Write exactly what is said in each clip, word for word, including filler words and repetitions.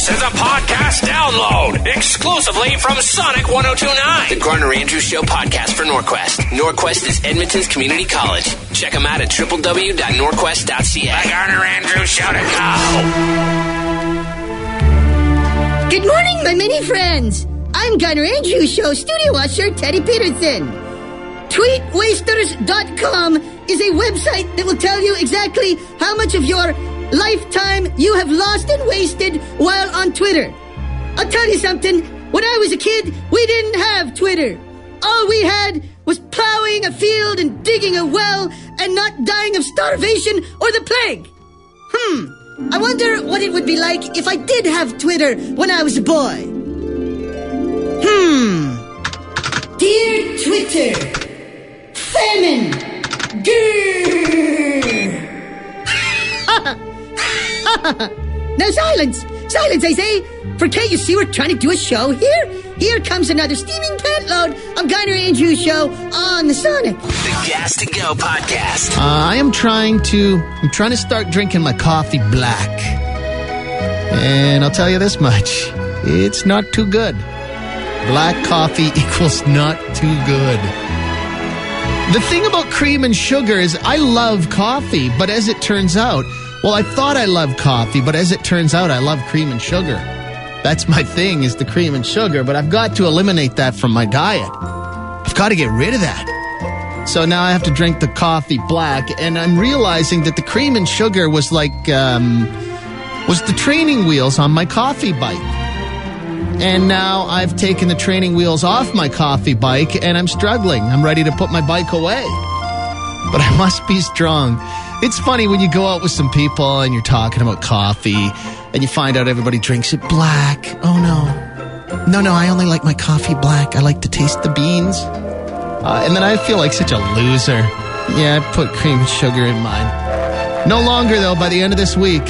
This is a podcast download exclusively from Sonic one oh two point nine. The Garner Andrews Show podcast for Norquest. Norquest is Edmonton's community college. Check them out at w w w dot norquest dot c a. The Garner Andrews Show to go. Good morning, my mini friends. I'm Garner Andrews Show studio usher Teddy Peterson. tweet wasters dot com is a website that will tell you exactly how much of your lifetime you have lost and wasted while on Twitter. I'll tell you something. When I was a kid, we didn't have Twitter. All we had was plowing a field and digging a well and not dying of starvation or the plague. Hmm. I wonder what it would be like if I did have Twitter when I was a boy. Hmm. Dear Twitter, famine, grrr. Now silence, silence, I say. For can't you see we're trying to do a show here? Here comes another steaming pant load of Garner Andrews Show on the Sonic. The Gas to Go podcast. Uh, I am trying to, I'm trying to start drinking my coffee black. And I'll tell you this much, it's not too good. Black coffee equals not too good. The thing about cream and sugar is I love coffee, but as it turns out, well, I thought I loved coffee, but as it turns out, I love cream and sugar. That's my thing, is the cream and sugar, but I've got to eliminate that from my diet. I've got to get rid of that. So now I have to drink the coffee black, and I'm realizing that the cream and sugar was like, um, was the training wheels on my coffee bike. And now I've taken the training wheels off my coffee bike, and I'm struggling. I'm ready to put my bike away. But I must be strong. It's funny when you go out with some people and you're talking about coffee and you find out everybody drinks it black. Oh, no. No, no, I only like my coffee black. I like to taste the beans. Uh, and then I feel like such a loser. Yeah, I put cream and sugar in mine. No longer, though. By the end of this week,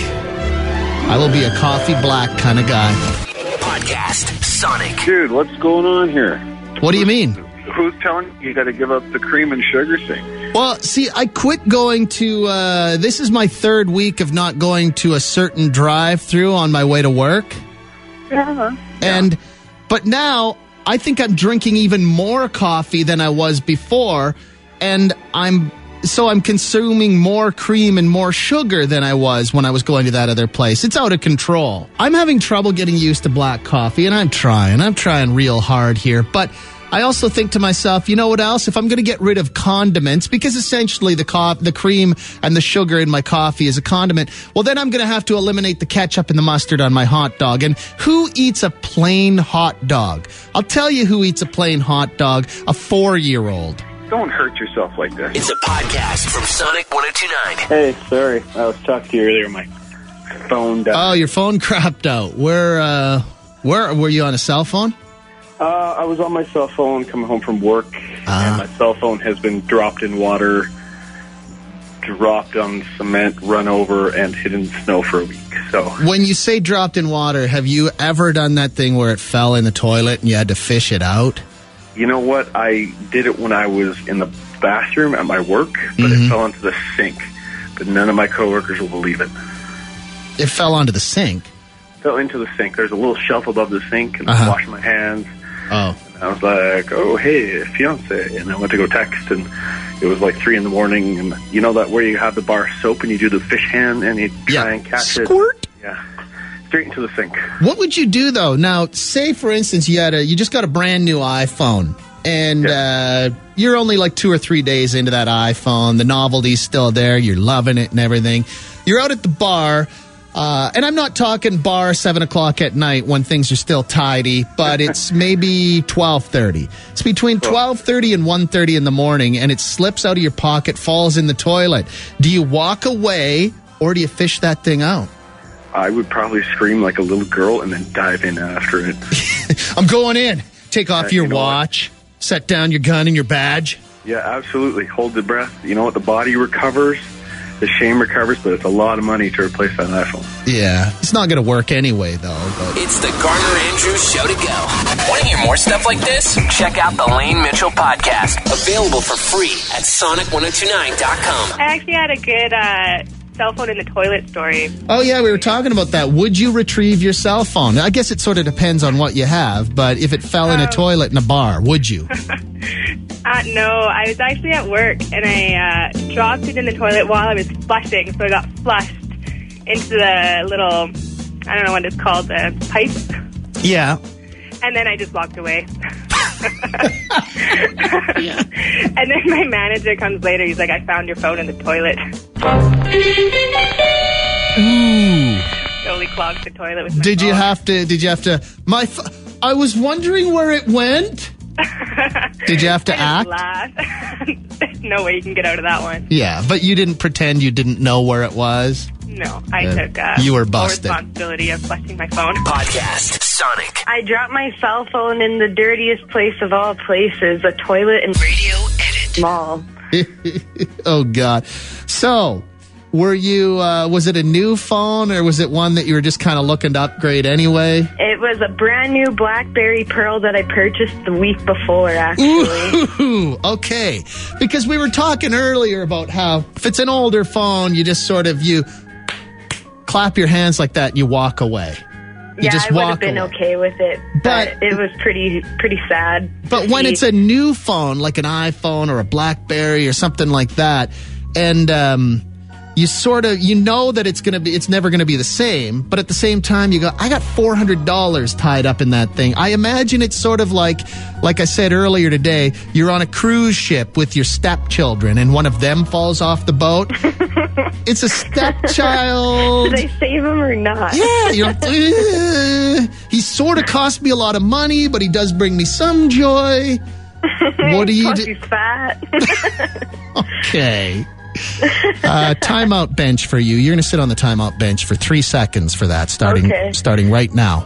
I will be a coffee black kind of guy. Podcast Sonic. Dude, what's going on here? What do you mean? Who's telling you you got to give up the cream and sugar thing? Well, see, I quit going to, uh, this is my third week of not going to a certain drive-through on my way to work. Yeah. And, but now, I think I'm drinking even more coffee than I was before, and I'm, so I'm consuming more cream and more sugar than I was when I was going to that other place. It's out of control. I'm having trouble getting used to black coffee, and I'm trying. I'm trying real hard here, but I also think to myself, you know what else? If I'm going to get rid of condiments, because essentially the co- the cream and the sugar in my coffee is a condiment, well, then I'm going to have to eliminate the ketchup and the mustard on my hot dog. And who eats a plain hot dog? I'll tell you who eats a plain hot dog, a four-year-old. Don't hurt yourself like that. It's a podcast from Sonic one oh two point nine. Hey, sorry. I was talking to you earlier. My phone died. Oh, your phone crapped out. Where, uh, where, were you on a cell phone? Uh, I was on my cell phone coming home from work, Uh. and my cell phone has been dropped in water, dropped on cement, run over, and hidden in snow for a week. So, When you say dropped in water, have you ever done that thing where it fell in the toilet and you had to fish it out? you know what? I did it when I was in the bathroom at my work, but Mm-hmm. it fell into the sink. But none of my coworkers will believe it. It fell onto the sink. Fell into the sink. There's a little shelf above the sink, and Uh-huh. I washed my hands. Oh. I was like, oh, hey, fiance. And I went to go text, and it was like three in the morning. And you know that where you have the bar soap and you do the fish hand and you try Yeah. and catch Squirt. it? Yeah. Straight into the sink. What would you do, though? Now, say, for instance, you had a, you just got a brand new iPhone, and uh, you're only like two or three days into that iPhone. The novelty's still there. You're loving it and everything. You're out at the bar. Uh, and I'm not talking bar seven o'clock at night when things are still tidy, but it's maybe twelve thirty. It's between twelve thirty and one thirty in the morning, and it slips out of your pocket, falls in the toilet. Do you walk away, or do you fish that thing out? I would probably scream like a little girl and then dive in after it. I'm going in. Take off Uh, your you know watch. Set down your gun and your badge. Yeah, absolutely. Hold the breath. You know what? The body recovers. The shame recovers, but it's a lot of money to replace that iPhone. Yeah, it's not going to work anyway, though. But It's the Garner Andrews Show to go. Want to hear more stuff like this? Check out the Lane Mitchell podcast. Available for free at sonic ten twenty-nine dot com. I actually had a good uh, cell phone in the toilet story. Oh, yeah, we were talking about that. Would you retrieve your cell phone? I guess it sort of depends on what you have, but if it fell in a Um, toilet in a bar, would you? Uh, no, I was actually at work, and I uh, dropped it in the toilet while I was flushing, so I got flushed into the little, I don't know what it's called, the pipe, Yeah. and then I just walked away. And then my manager comes later, he's like, I found your phone in the toilet. Ooh. Totally clogged the toilet with my Did you phone. have to, did you have to, my, f- I was wondering where it went. Did you have to I act? just laughed. There's no way you can get out of that one. Yeah, but you didn't pretend you didn't know where it was. No, I Uh, took uh, you were full busted. responsibility of flushing my phone. Podcast Sonic. I dropped my cell phone in the dirtiest place of all places, a toilet in Radio Edit. mall. Oh, God. So, were you, uh, was it a new phone or was it one that you were just kind of looking to upgrade anyway? It was a brand new BlackBerry Pearl that I purchased the week before, actually. Ooh, okay. Because we were talking earlier about how if it's an older phone, you just sort of, you clap your hands like that and you walk away. You yeah, just I would walk have been away. okay with it, But- but, it was pretty pretty sad. But to when see. it's a new phone, like an iPhone or a BlackBerry or something like that, and um, you sort of, you know that it's going to be, it's never going to be the same, but at the same time you go, I got four hundred dollars tied up in that thing. I imagine it's sort of like, like I said earlier today, you're on a cruise ship with your stepchildren and one of them falls off the boat. It's a stepchild. Did I save him or not? Yeah, you're like, "Eh." He sort of cost me a lot of money, but he does bring me some joy. What do you Plus do? he's fat. Okay. Uh, timeout bench for you. You're going to sit on the timeout bench for three seconds for that, starting Okay. starting right now.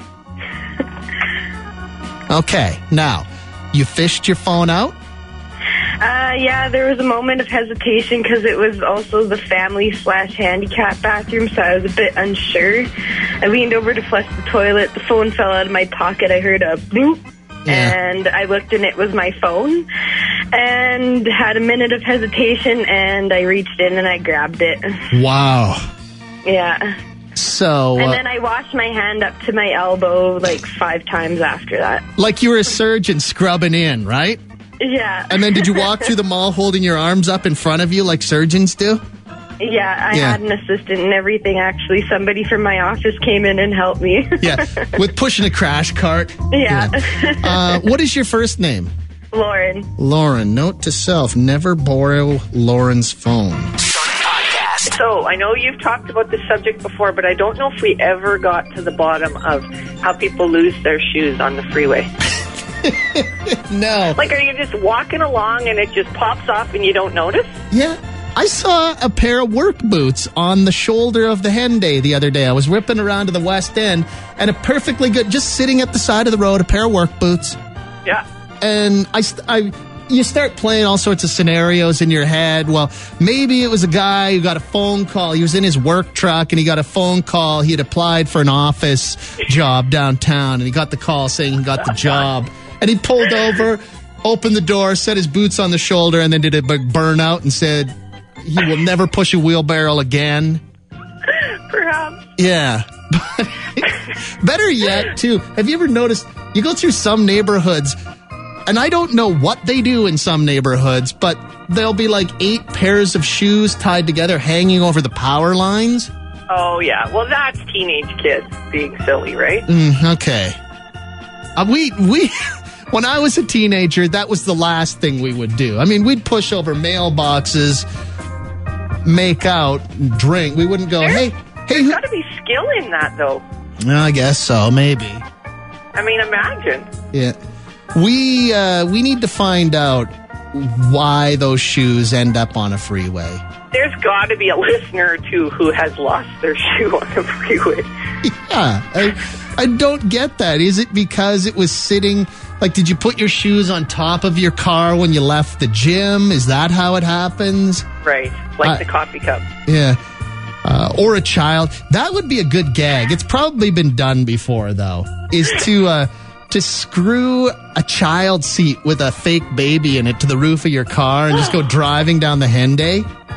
Okay, now you fished your phone out. Uh, yeah, there was a moment of hesitation because it was also the family slash handicap bathroom, so I was a bit unsure. I leaned over to flush the toilet. The phone fell out of my pocket. I heard a bloop, Yeah. and I looked and it was my phone. And had a minute of hesitation, and I reached in and I grabbed it. Wow. Yeah. So, And uh, then I washed my hand up to my elbow like five times after that. like you were a surgeon scrubbing in, right? Yeah. And then did you walk through the mall holding your arms up in front of you like surgeons do? Yeah, I Yeah. had an assistant and everything, actually. Somebody from my office came in and helped me. Yeah, with pushing a crash cart. Yeah. Uh, what is your first name? Lauren. Lauren. Note to self, never borrow Lauren's phone. Sonic Podcast. So, I know you've talked about this subject before, but I don't know if we ever got to the bottom of how people lose their shoes on the freeway. No. Like, are you just walking along and it just pops off and you don't notice? Yeah. I saw a pair of work boots on the shoulder of the Henday the other day. I was whipping around to the West End, and a perfectly good, just sitting at the side of the road, a pair of work boots. Yeah. And I, st- I, you start playing all sorts of scenarios in your head. Well, maybe it was a guy who got a phone call. He was in his work truck and he got a phone call. He had applied for an office job downtown, and he got the call saying he got the job. And he pulled over, opened the door, set his boots on the shoulder, and then did a big burnout and said he will never push a wheelbarrow again. Perhaps. Yeah. Better yet, too, have you ever noticed, you go through some neighborhoods, and I don't know what they do in some neighborhoods, but there'll be like eight pairs of shoes tied together hanging over the power lines. Oh, yeah. Well, that's teenage kids being silly, right? Mm, okay. Uh, we, we, when I was a teenager, that was the last thing we would do. I mean, we'd push over mailboxes, make out, drink. We wouldn't go, hey, hey, There's who-" got to be skill in that, though. I guess so, maybe. I mean, imagine. Yeah. We uh, we need to find out why those shoes end up on a freeway. There's got to be a listener or two who has lost their shoe on the freeway. Yeah. I, I don't get that. Is it because it was sitting, like, did you put your shoes on top of your car when you left the gym? Is that how it happens? Right. Like Uh, the coffee cup. Yeah. Uh, or a child. That would be a good gag. It's probably been done before, though, is to uh, to screw a child seat with a fake baby in it to the roof of your car and just go driving down the Henday.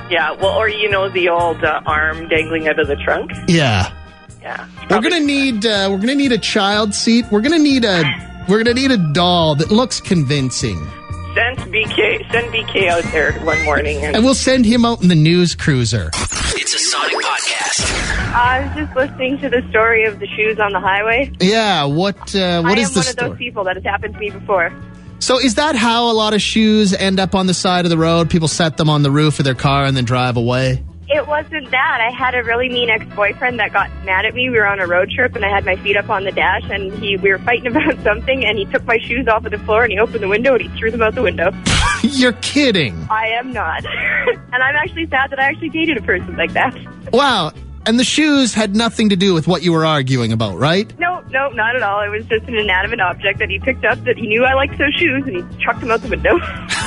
Yeah, well, or, you know, the old uh, arm dangling out of the trunk. Yeah. Yeah. We're gonna need uh, we're gonna need a child seat. We're gonna need a we're gonna need a doll that looks convincing. Send B K send B K out there one morning, and, and we'll send him out in the news cruiser. It's a Sonic podcast. I was just listening to the story of the shoes on the highway. Yeah. What uh, what I is am the one story? of those people that has happened to me before. So is that how a lot of shoes end up on the side of the road? People set them on the roof of their car and then drive away? It wasn't that. I had a really mean ex-boyfriend that got mad at me. We were on a road trip, and I had my feet up on the dash, and he we were fighting about something, and he took my shoes off of the floor, and he opened the window, and he threw them out the window. You're kidding. I am not. And I'm actually sad that I actually dated a person like that. Wow. And the shoes had nothing to do with what you were arguing about, right? No, no, not at all. It was just an inanimate object that he picked up that he knew I liked those shoes, and he chucked them out the window.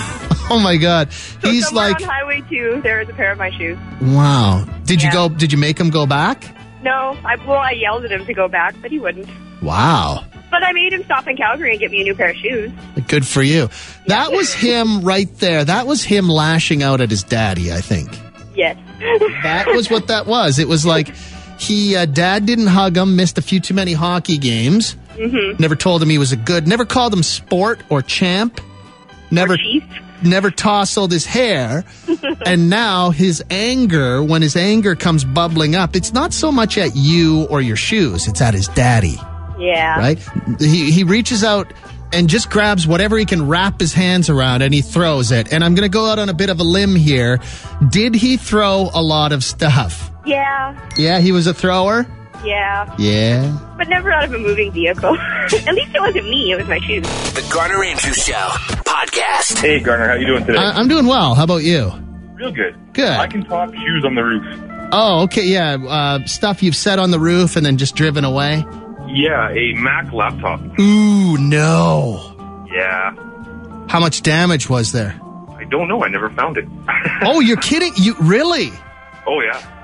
Oh my God. So He's somewhere like, on Highway two, there is a pair of my shoes. wow. Did you Yeah. go, did you make him go back? No, I, well, I yelled at him to go back, but he wouldn't. Wow. But I made him stop in Calgary and get me a new pair of shoes. Good for you. That was him right there. That was him lashing out at his daddy, I think. Yes. That was what that was. It was like he, uh, dad didn't hug him, missed a few too many hockey games. Mm-hmm. Never told him he was a good, never called him sport or champ. Never, Or chief. never tousled his hair. And now his anger, when his anger comes bubbling up, it's not so much at you or your shoes. It's at his daddy, Yeah. right? He, he reaches out and just grabs whatever he can wrap his hands around and he throws it. And I'm going to go out on a bit of a limb here. Did he throw a lot of stuff? Yeah. Yeah, he was a thrower? Yeah. Yeah. But never out of a moving vehicle. At least it wasn't me. It was my shoes. The Garner Andrews Show podcast. Hey, Garner, how you doing today? I, I'm doing well. How about you? Real good. Good. I can talk shoes on the roof. Oh, okay, yeah. Uh, stuff you've set on the roof and then just driven away? Yeah, a Mac laptop. Ooh, no. Yeah. How much damage was there? I don't know. I never found it. Oh, you're kidding? You really? Oh, yeah.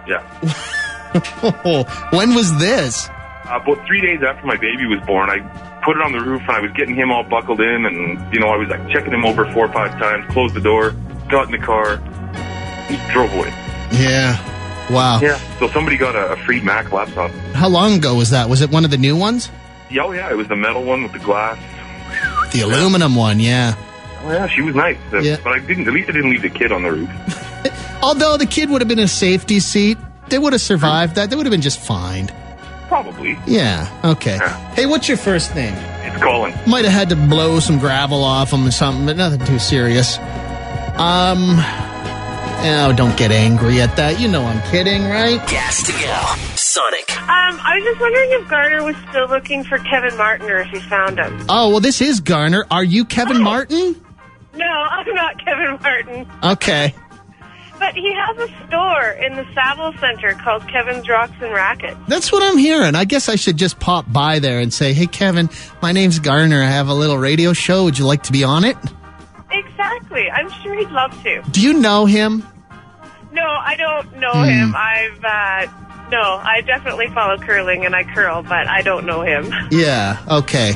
Yeah. When was this? Uh, about three days after my baby was born, I put it on the roof and I was getting him all buckled in and, you know, I was like checking him over four or five times, closed the door, got in the car, drove away. Yeah. Wow. Yeah. So somebody got a, a free Mac laptop. How long ago was that? Was it one of the new ones? Yeah, oh, yeah. It was the metal one with the glass. The aluminum one, yeah. Oh, yeah. She was nice. Uh, Yeah. But I didn't, at least I didn't leave the kid on the roof. Although the kid would have been in a safety seat, they would have survived that. They would have been just fine. Probably. Yeah, okay. Yeah. Hey, what's your first name? It's Colin. Might have had to blow some gravel off him or something, but nothing too serious. Um, oh, don't get angry at that. You know I'm kidding, right? Gas to go. Sonic. Um, I was just wondering if Garner was still looking for Kevin Martin or if he found him. Oh, well, this is Garner. Are you Kevin Martin? No, I'm not Kevin Martin. Okay. But he has a store in the Savile Center called Kevin's Rocks and Rackets. That's what I'm hearing. I guess I should just pop by there and say, hey, Kevin, my name's Garner. I have a little radio show. Would you like to be on it? Exactly. I'm sure he'd love to. Do you know him? No, I don't know Hmm. him. I've, uh, no, I definitely follow curling and I curl, but I don't know him. Yeah, okay.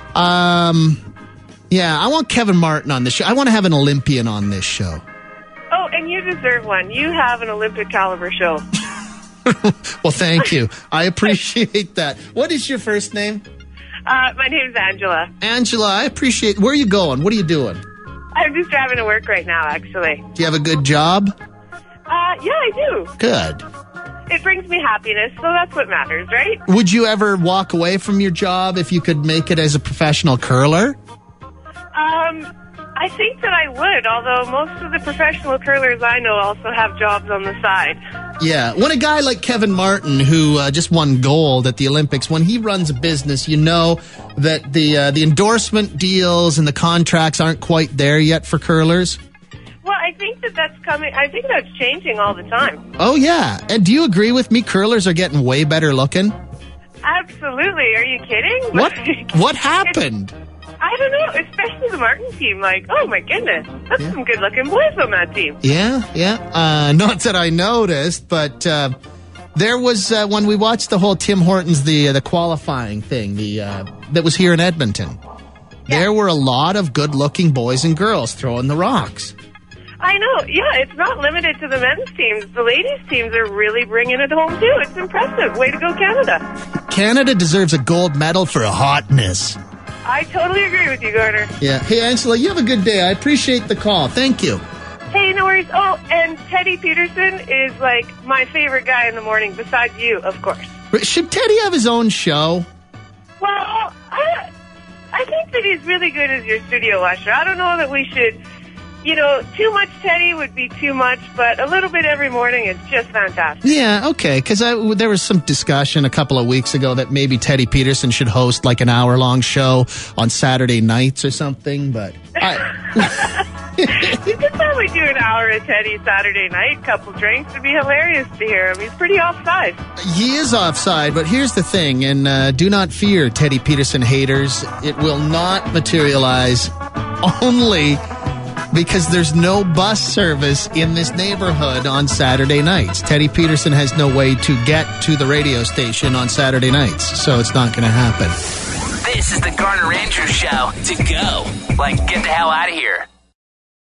Um, yeah, I want Kevin Martin on this show. I want to have an Olympian on this show. Oh, and you deserve one. You have an Olympic caliber show. Well, thank you. I appreciate that. What is your first name? Uh, my name's Angela. Angela, I appreciate. Where are you going? What are you doing? I'm just driving to work right now, actually. Do you have a good job? Uh, yeah, I do. Good. It brings me happiness, so that's what matters, right? Would you ever walk away from your job if you could make it as a professional curler? Um, I think that I would, although most of the professional curlers I know also have jobs on the side. Yeah. When a guy like Kevin Martin, who uh, just won gold at the Olympics, when he runs a business, you know that the uh, the endorsement deals and the contracts aren't quite there yet for curlers. Well, I think that that's coming. I think that's changing all the time. Oh, yeah. And do you agree with me? Curlers are getting way better looking. Absolutely. Are you kidding? What? What happened? I don't know, especially the Martin team. Like, oh my goodness, that's Yeah. some good-looking boys on that team. Yeah, yeah. Uh, not that I noticed, but uh, there was uh, when we watched the whole Tim Hortons the the qualifying thing, the uh, that was here in Edmonton. Yeah. There were a lot of good-looking boys and girls throwing the rocks. I I know. Yeah, it's not limited to the men's teams. The ladies' teams are really bringing it home, too. It's impressive. Way to go, Canada. Canada deserves a gold medal for hotness. I totally agree with you, Garner. Yeah. Hey, Angela, you have a good day. I appreciate the call. Thank you. Hey, no worries. Oh, and Teddy Peterson is, like, my favorite guy in the morning, besides you, of course. Should Teddy have his own show? Well, I, I think that he's really good as your studio usher. I don't know that we should, you know, too much Teddy would be too much, but a little bit every morning is just fantastic. Yeah, okay, because there was some discussion a couple of weeks ago that maybe Teddy Peterson should host like an hour-long show on Saturday nights or something, but... I... You could probably do an hour of Teddy Saturday night, couple drinks. It'd be hilarious to hear him. He's pretty offside. He is offside, but here's the thing, and uh, do not fear, Teddy Peterson haters. It will not materialize only because there's no bus service in this neighborhood on Saturday nights. Teddy Peterson has no way to get to the radio station on Saturday nights, so it's not going to happen. This is the Garner Andrews Show. To go. Like, get the hell out of here.